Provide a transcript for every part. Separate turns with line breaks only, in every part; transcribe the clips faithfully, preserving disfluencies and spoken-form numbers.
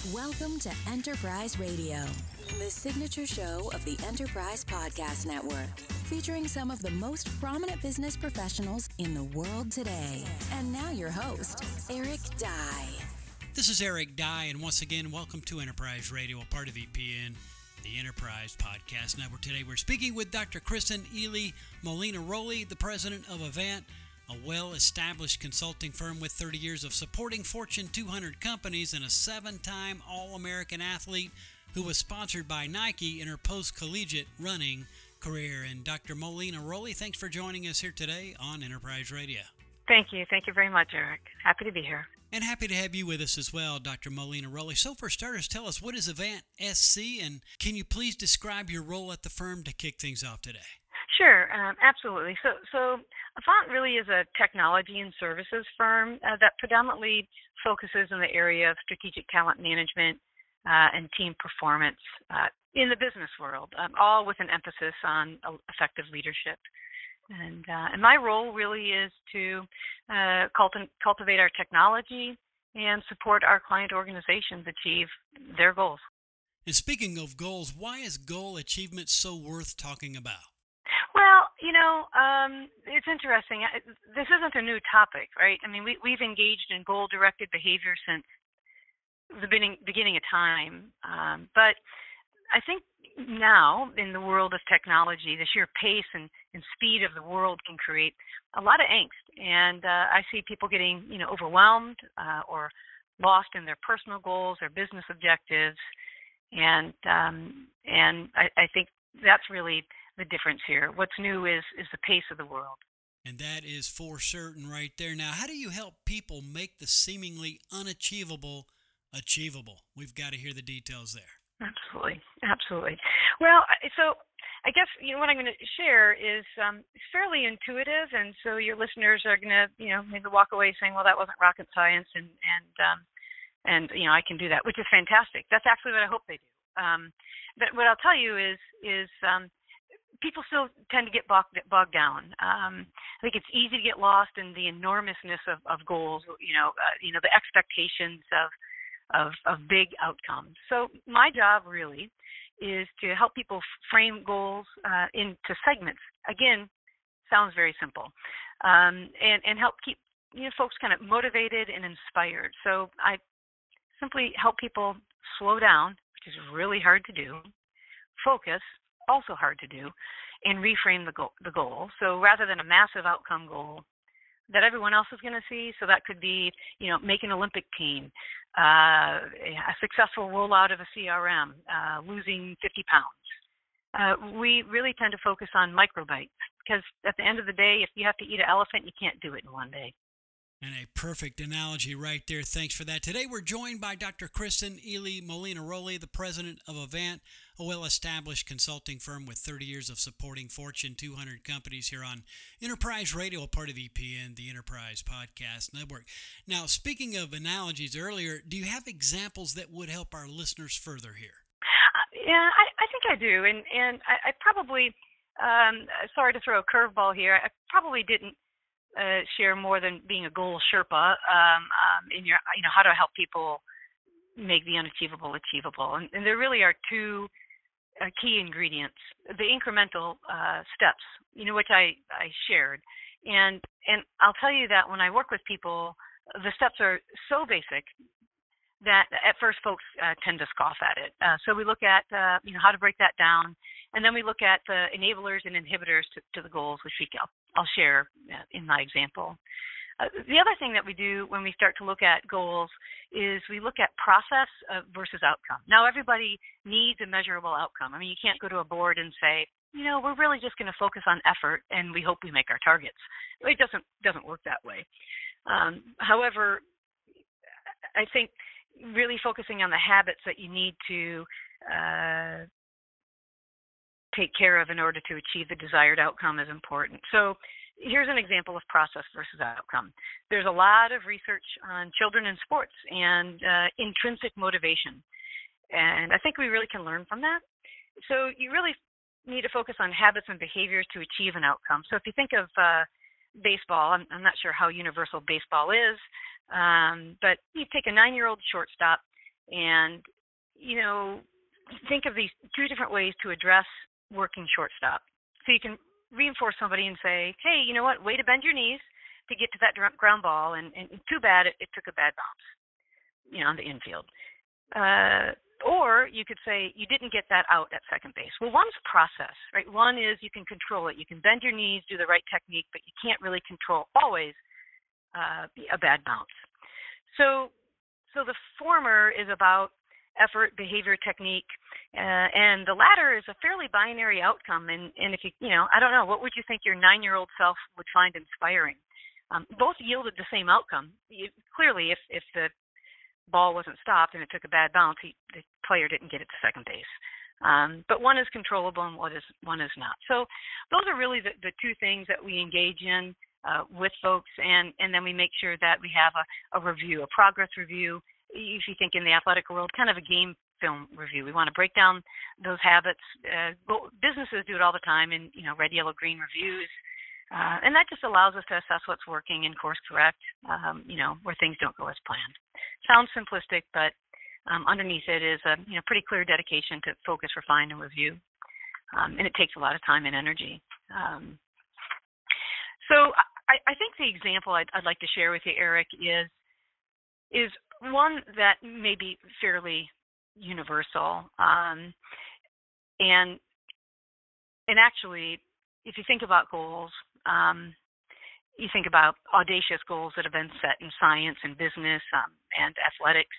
Welcome to Enterprise Radio, the signature show of the Enterprise Podcast Network, featuring some of the most prominent business professionals in the world today. And now your host, Eric Dye.
This is Eric Dye, and once again, welcome to Enterprise Radio, a part of E P N, the Enterprise Podcast Network. Today we're speaking with Doctor Kristen Ely Molina-Rowley, the president of Avant, a well-established consulting firm with thirty years of supporting Fortune two hundred companies, and a seven-time All-American athlete who was sponsored by Nike in her post-collegiate running career. And Doctor Molina-Rowley, thanks for joining us here today on Enterprise Radio.
Thank you. Thank you very much, Eric. Happy to be here.
And happy to have you with us as well, Doctor Molina-Rowley. So for starters, tell us, what is Avant S C, and can you please describe your role at the firm to kick things off today?
Sure, um, absolutely. So, so Avant really is a technology and services firm uh, that predominantly focuses in the area of strategic talent management uh, and team performance uh, in the business world, um, all with an emphasis on uh, effective leadership. And, uh, and my role really is to uh, culti- cultivate our technology and support our client organizations achieve their goals.
And speaking of goals, why is goal achievement so worth talking about?
Well, you know, um, it's interesting. This isn't a new topic, right? I mean, we, we've engaged in goal-directed behavior since the beginning, beginning of time. Um, but I think now, in the world of technology, the sheer pace and, and speed of the world can create a lot of angst. And uh, I see people getting, you know, overwhelmed uh, or lost in their personal goals, their business objectives. And um, and I, I think that's really the difference here. What's new is is the pace of the world.
And that is for certain right there. Now, how do you help people make the seemingly unachievable achievable? We've got to hear the details there.
Absolutely, absolutely. Well, so I guess you know what I'm going to share is um, fairly intuitive, and so your listeners are going to you know maybe walk away saying, well, that wasn't rocket science, and and um, and you know I can do that, which is fantastic. That's actually what I hope they do. Um, but what I'll tell you is is um, people still tend to get bogged, bogged down. Um, I think it's easy to get lost in the enormousness of, of goals. You know, uh, you know the expectations of, of of big outcomes. So my job really is to help people frame goals uh, into segments. Again, sounds very simple, um, and and help keep you know folks kind of motivated and inspired. So I simply help people slow down, which is really hard to do. Focus, also hard to do, and reframe the goal, the goal. So rather than a massive outcome goal that everyone else is going to see, so that could be, you know, make an Olympic team, uh, a successful rollout of a C R M, uh, losing fifty pounds. Uh, we really tend to focus on microbites because at the end of the day, if you have to eat an elephant, you can't do it in one day.
And a perfect analogy right there. Thanks for that. Today we're joined by Doctor Kristen Ely Molina-Rowley, the president of Avant, a well-established consulting firm with thirty years of supporting Fortune two hundred companies here on Enterprise Radio, a part of E P N, the Enterprise Podcast Network. Now, speaking of analogies earlier, do you have examples that would help our listeners further here?
Uh, yeah, I, I think I do. And, and I, I probably, um, sorry to throw a curveball here, I probably didn't Uh, share more than being a goal Sherpa um, um, in your, you know, how to help people make the unachievable achievable. And, and there really are two uh, key ingredients: the incremental uh, steps, you know, which I, I shared. And and I'll tell you that when I work with people, the steps are so basic that at first folks uh, tend to scoff at it. Uh, so we look at, uh, you know, how to break that down, and then we look at the enablers and inhibitors to, to the goals, which we, I'll, I'll share in my example. Uh, the other thing that we do when we start to look at goals is we look at process uh, versus outcome. Now, everybody needs a measurable outcome. I mean, you can't go to a board and say, you know, we're really just going to focus on effort and we hope we make our targets. It doesn't doesn't work that way. Um, however, I think really focusing on the habits that you need to uh, take care of in order to achieve the desired outcome is important. So here's an example of process versus outcome. There's a lot of research on children in sports and uh, intrinsic motivation, and I think we really can learn from that. So you really need to focus on habits and behaviors to achieve an outcome. So if you think of uh, baseball, I'm, I'm not sure how universal baseball is, Um, but you take a nine-year-old shortstop And, you know, think of these two different ways to address working shortstop. So you can reinforce somebody and say, hey, you know what, way to bend your knees to get to that ground ball, and, and too bad it, it took a bad bounce, you know, on the infield. Uh, or you could say you didn't get that out at second base. Well, one's process, right? One is you can control it. You can bend your knees, do the right technique, but you can't really control always uh, a bad bounce. So, so the former is about effort, behavior, technique, uh, and the latter is a fairly binary outcome. And, and if you, you know, I don't know, what would you think your nine-year-old self would find inspiring? Um, both yielded the same outcome. You, clearly, if if the ball wasn't stopped and it took a bad bounce, he, the player didn't get it to second base. Um, but one is controllable and one is one is not. So those are really the, the two things that we engage in uh, with folks, and, and then we make sure that we have a, a review, a progress review. If you think in the athletic world, kind of a game film review. We want to break down those habits. Uh, businesses do it all the time in, you know, red, yellow, green reviews. Uh, and that just allows us to assess what's working and course correct, um, you know, where things don't go as planned. Sounds simplistic, but um, underneath it is a you know pretty clear dedication to focus, refine, and review. Um, and it takes a lot of time and energy. Um, so I, I think the example I'd, I'd like to share with you, Eric, is is one that may be fairly universal. Um, and and actually, if you think about goals, um, you think about audacious goals that have been set in science and business um, and athletics.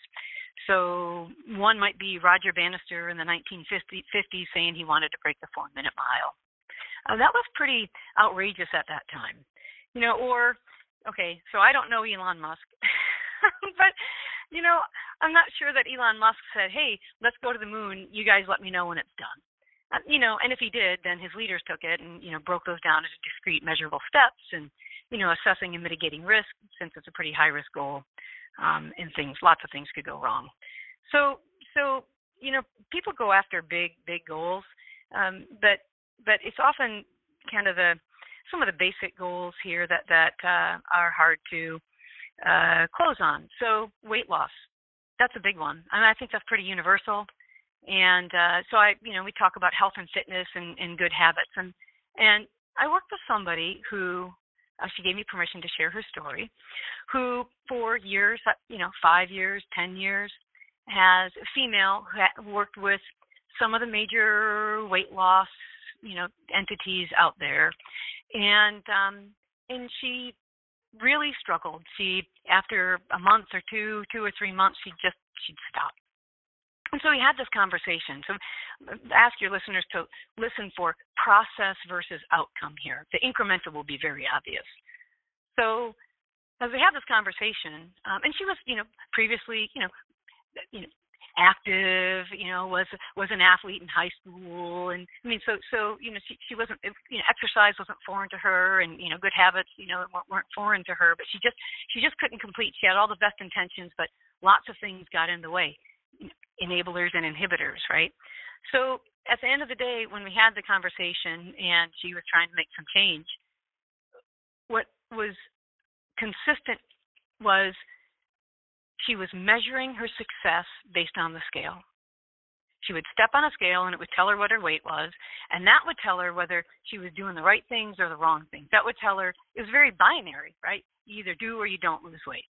So one might be Roger Bannister in the nineteen fifties saying he wanted to break the four-minute mile. Uh, that was pretty outrageous at that time. You know, or, okay, so I don't know Elon Musk, but, you know, I'm not sure that Elon Musk said, hey, let's go to the moon. You guys let me know when it's done. Uh, you know, and if he did, then his leaders took it and, you know, broke those down into discrete measurable steps and, you know, assessing and mitigating risk, since it's a pretty high-risk goal, um, and things, lots of things could go wrong. So, so you know, people go after big, big goals, um, but but it's often kind of the some of the basic goals here that, that uh, are hard to uh, close on. So weight loss, that's a big one. I mean, I think that's pretty universal. And uh, so I, you know, we talk about health and fitness and, and good habits. And, and I worked with somebody who, uh, she gave me permission to share her story, who for years, you know, five years, ten years, has a female who worked with some of the major weight loss, you know, entities out there. And, um, and she really struggled. She, after a month or two, two or three months, she just, she'd stop. And so we had this conversation. So ask your listeners to listen for process versus outcome here. The incremental will be very obvious. So as we had this conversation, um, and she was, you know, previously, you know, you know, active, you know, was was an athlete in high school, and I mean, so so you know, she she wasn't, you know, exercise wasn't foreign to her, and you know, good habits, you know, weren't, weren't foreign to her, but she just she just couldn't complete. She had all the best intentions, but lots of things got in the way. Enablers and inhibitors, right? So at the end of the day, when we had the conversation and she was trying to make some change, what was consistent was she was measuring her success based on the scale. She would step on a scale and it would tell her what her weight was, and that would tell her whether she was doing the right things or the wrong things. That would tell her, it was very binary, right? You either do or you don't lose weight.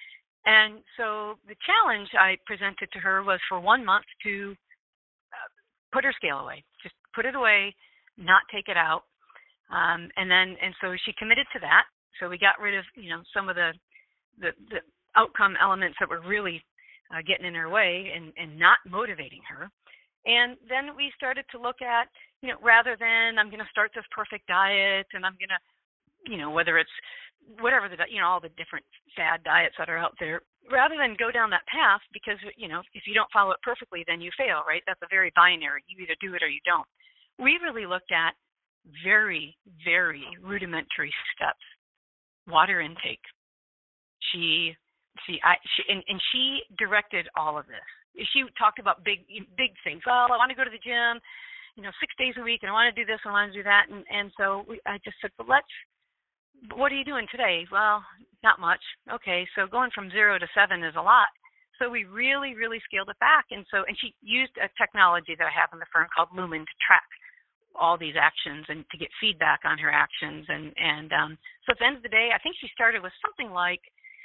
And so the challenge I presented to her was for one month to uh, put her scale away, just put it away, not take it out. Um, and then, and so she committed to that. So we got rid of, you know, some of the, the, the outcome elements that were really uh, getting in her way and, and not motivating her. And then we started to look at, you know, rather than I'm going to start this perfect diet and I'm going to, you know, whether it's whatever the, you know, all the different fad diets that are out there, rather than go down that path, because, you know, if you don't follow it perfectly, then you fail, right? That's a very binary. You either do it or you don't. We really looked at very, very rudimentary steps. Water intake. She, she, I, she and, and she directed all of this. She talked about big, big things. Well, I want to go to the gym, you know, six days a week, and I want to do this, and I want to do that. And, and so we, I just said, well, let's, what are you doing today? Well, not much. Okay, so going from zero to seven is a lot. So we really, really scaled it back. And so, and she used a technology that I have in the firm called Lumen to track all these actions and to get feedback on her actions. And, and um, so at the end of the day, I think she started with something like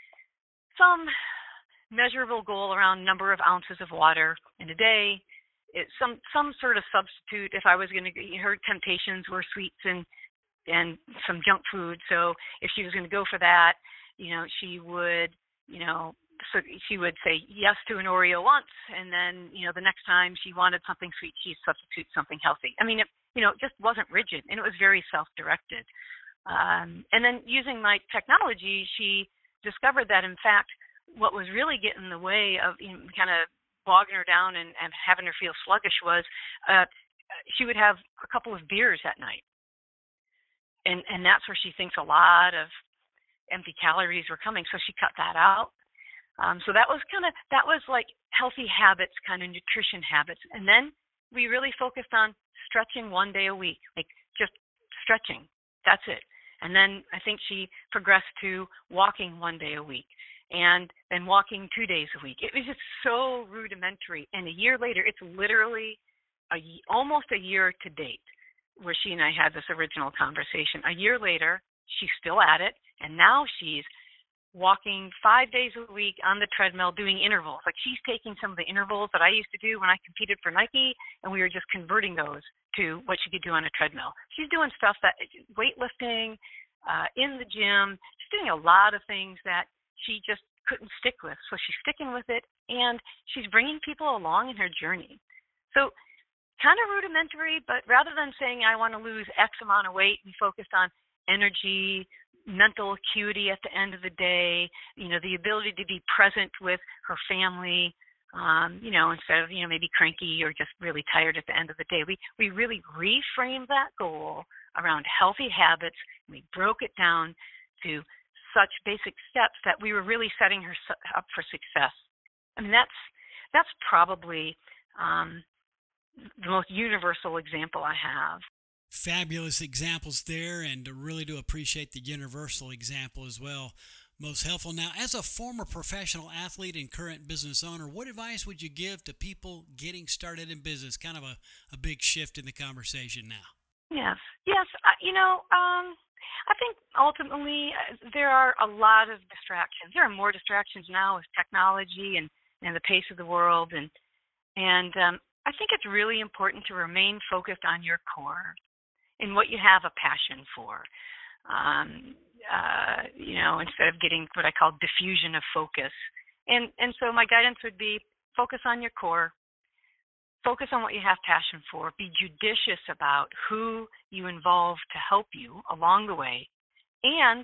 some measurable goal around number of ounces of water in a day. It, some some sort of substitute if I was going to, her temptations were sweets and, and some junk food. So if she was going to go for that, you know, she would, you know, so she would say yes to an Oreo once, and then, you know, the next time she wanted something sweet, she'd substitute something healthy. I mean, it, you know, it just wasn't rigid, and it was very self-directed. Um, and then using my technology, she discovered that, in fact, what was really getting in the way of, you know, kind of bogging her down and, and having her feel sluggish was uh, she would have a couple of beers at night. And, and that's where she thinks a lot of empty calories were coming, so she cut that out. Um, so that was kind of, that was like healthy habits, kind of nutrition habits. And then we really focused on stretching one day a week, like just stretching. That's it. And then I think she progressed to walking one day a week and then walking two days a week. It was just so rudimentary. And a year later, it's literally a, almost a year to date where she and I had this original conversation. A year later, she's still at it. And now she's walking five days a week on the treadmill doing intervals. Like she's taking some of the intervals that I used to do when I competed for Nike, and we were just converting those to what she could do on a treadmill. She's doing stuff that weightlifting, uh, in the gym. She's doing a lot of things that she just couldn't stick with. So she's sticking with it, and she's bringing people along in her journey. So kind of rudimentary, but rather than saying I want to lose X amount of weight, we focused on energy, mental acuity at the end of the day, you know, the ability to be present with her family, um, you know, instead of, you know, maybe cranky or just really tired at the end of the day. We we really reframed that goal around healthy habits. We broke it down to such basic steps that we were really setting her up for success. I mean, that's that's probably um, the most universal example I have.
Fabulous examples there, and really do appreciate the universal example as well. Most helpful. Now, as a former professional athlete and current business owner, what advice would you give to people getting started in business? Kind of a, a big shift in the conversation now.
Yes, yes. Uh, you know, um, I think ultimately uh, there are a lot of distractions. There are more distractions now with technology and, and the pace of the world, and and um, I think it's really important to remain focused on your core and what you have a passion for. Um, uh, you know, instead of getting what I call diffusion of focus. And and so my guidance would be focus on your core, focus on what you have passion for, be judicious about who you involve to help you along the way, and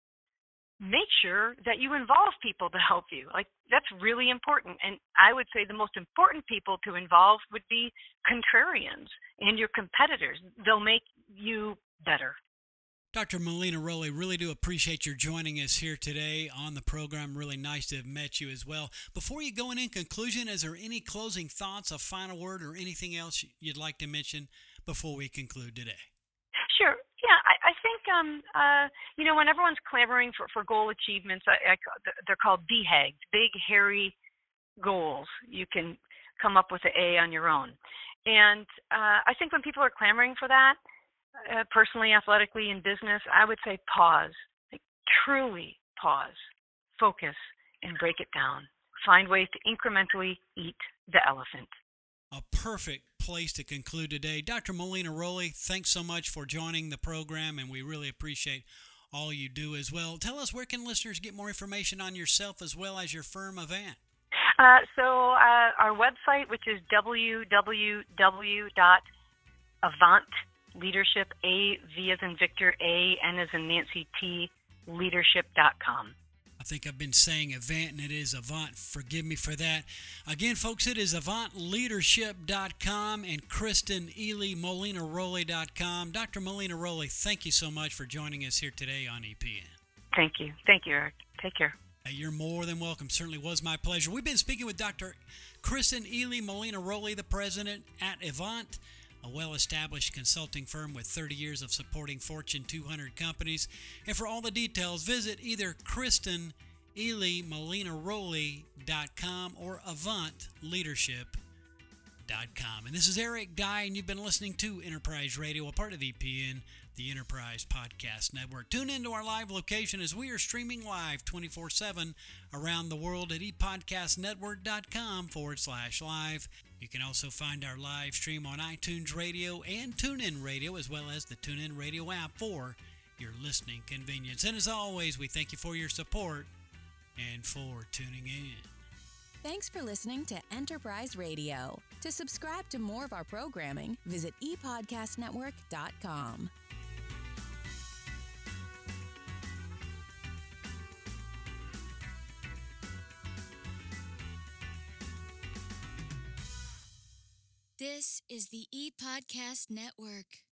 make sure that you involve people to help you. Like, that's really important. And I would say the most important people to involve would be contrarians and your competitors. They'll make you better.
Doctor Melina Rowley, really do appreciate your joining us here today on the program. Really nice to have met you as well. Before you go in, in conclusion, is there any closing thoughts, a final word, or anything else you'd like to mention before we conclude today?
Sure. Yeah, I, I think, um, uh, you know, when everyone's clamoring for, for goal achievements, I, I, they're called B HAGs, big, hairy goals. You can come up with an A on your own. And uh, I think when people are clamoring for that, uh, personally, athletically, in business, I would say pause, like, truly pause, focus, and break it down. Find ways to incrementally eat the elephant.
A perfect place to conclude today. Doctor Melina Rowley, thanks so much for joining the program, and we really appreciate all you do as well. Tell us, where can listeners get more information on yourself as well as your firm, Avant?
Uh, so uh, our website, which is w w w dot avant leadership, A, V as in Victor, A, N as in Nancy, T, leadership dot com.
I think I've been saying Avant, and it is Avant. Forgive me for that. Again, folks, it is avant leadership dot com and Kristen Ely, Molina Rowley dot com. Doctor Melina Rowley, thank you so much for joining us here today on E P N.
Thank you. Thank you, Eric. Take care.
You're more than welcome. Certainly was my pleasure. We've been speaking with Doctor Kristen Ely, Molina Rowley, the president at Avant, a well-established consulting firm with thirty years of supporting Fortune two hundred companies. And for all the details, visit either Kristen ely molina rowley dot com or avant leadership dot com. And this is Eric Dye, and you've been listening to Enterprise Radio, a part of E P N, the Enterprise Podcast Network. Tune into our live location as we are streaming live twenty-four seven around the world at epodcastnetwork.com forward slash live. You can also find our live stream on iTunes Radio and TuneIn Radio, as well as the TuneIn Radio app for your listening convenience. And as always, we thank you for your support and for tuning in.
Thanks for listening to Enterprise Radio. To subscribe to more of our programming, visit e podcast network dot com. This is the ePodcast Network.